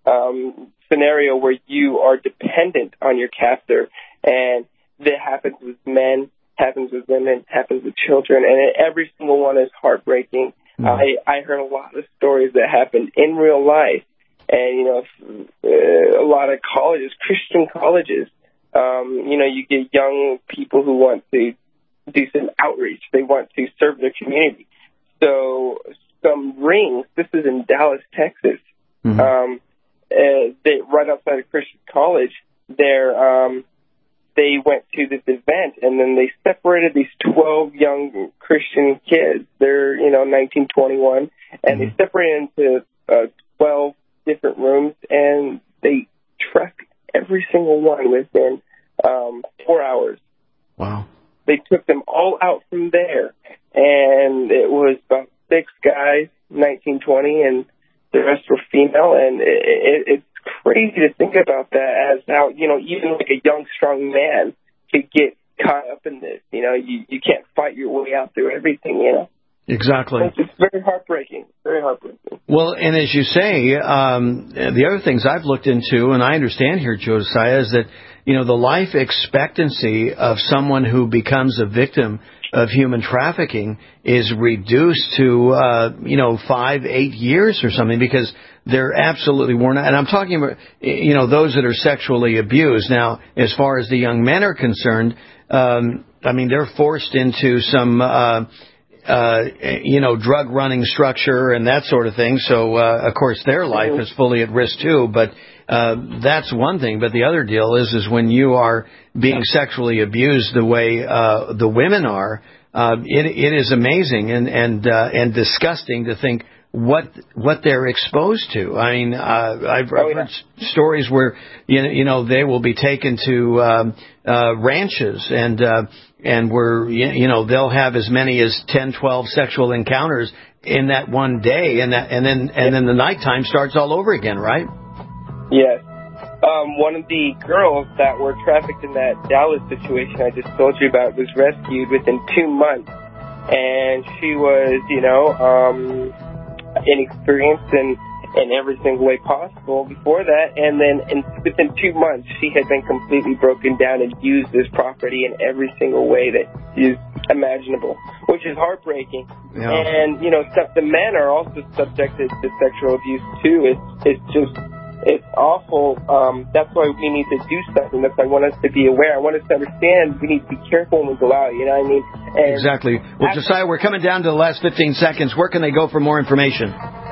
Um, scenario where you are dependent on your captor, and that happens with men, happens with women, happens with children, and every single one is heartbreaking. Mm-hmm. I, I heard a lot of stories that happened in real life, and you know, uh, a lot of colleges, Christian colleges, um, you know, you get young people who want to do some outreach, they want to serve their community. So some rings, this is in Dallas, Texas, mm-hmm. um, Uh, they, right outside of Christian College, there um, they went to this event, and then they separated these twelve young Christian kids. They're, you know, nineteen, twenty-one, and mm-hmm. they separated into uh, twelve different rooms, and they tracked every single one within um, four hours. Wow. They took them all out from there, and it was about six guys, nineteen, twenty, and the rest were female, and it, it, it's crazy to think about that as how, you know, even like a young, strong man could get caught up in this. You know, you, you can't fight your way out through everything, you know. Exactly. It's just very heartbreaking, very heartbreaking. Well, and as you say, um, the other things I've looked into, and I understand here, Josiah, is that, you know, the life expectancy of someone who becomes a victim of human trafficking is reduced to, uh, you know, five, eight years or something, because they're absolutely worn out. And I'm talking about, you know, those that are sexually abused. Now, as far as the young men are concerned, um, I mean, they're forced into some, uh, uh, you know, drug running structure and that sort of thing. So, uh, of course, their life is fully at risk too. But uh, that's one thing. But the other deal is, is when you are being sexually abused the way uh, the women are, uh, it, it is amazing and and uh, and disgusting to think what what they're exposed to. I mean, uh, I've, I've heard s- stories where you know, you know they will be taken to um, uh, ranches and uh, and where you know they'll have as many as ten, twelve sexual encounters in that one day, and that and then and then the nighttime starts all over again, right? Yes. Um, one of the girls that were trafficked in that Dallas situation I just told you about was rescued within two months, and she was, you know, um, inexperienced in, in every single way possible before that, and then in, within two months she had been completely broken down and used as property in every single way that is imaginable, which is heartbreaking. Yeah. And, you know, the men are also subjected to sexual abuse too. It's, it's just... It's awful. Um, that's why we need to do something. That's why I want us to be aware. I want us to understand we need to be careful when we go out. You know what I mean? And exactly. Well, Josiah, we're coming down to the last fifteen seconds. Where can they go for more information?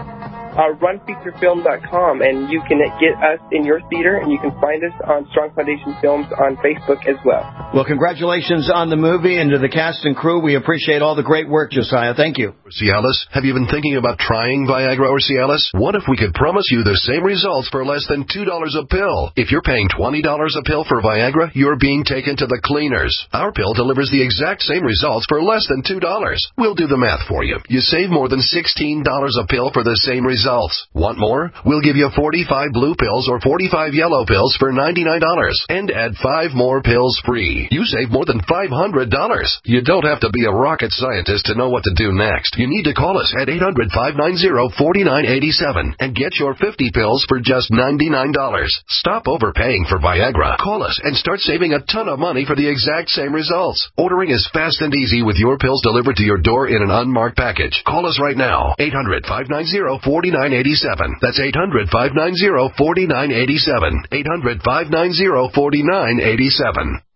Uh, run feature film dot com, and you can get us in your theater, and you can find us on Strong Foundation Films on Facebook as well. Well, congratulations on the movie, and to the cast and crew. We appreciate all the great work, Josiah. Thank you. Cialis, have you been thinking about trying Viagra or Cialis? What if we could promise you the same results for less than two dollars a pill? If you're paying twenty dollars a pill for Viagra, you're being taken to the cleaners. Our pill delivers the exact same results for less than two dollars. We'll do the math for you. You save more than sixteen dollars a pill for the same results. results. Want more? We'll give you forty-five blue pills or forty-five yellow pills for ninety-nine dollars and add five more pills free. You save more than five hundred dollars. You don't have to be a rocket scientist to know what to do next. You need to call us at eight hundred, five nine zero, four nine eight seven and get your fifty pills for just ninety-nine dollars. Stop overpaying for Viagra. Call us and start saving a ton of money for the exact same results. Ordering is fast and easy with your pills delivered to your door in an unmarked package. Call us right now. eight hundred, five nine zero, four nine eight seven. That's eight hundred, five nine zero, four nine eight seven. eight hundred, five nine zero, four nine eight seven.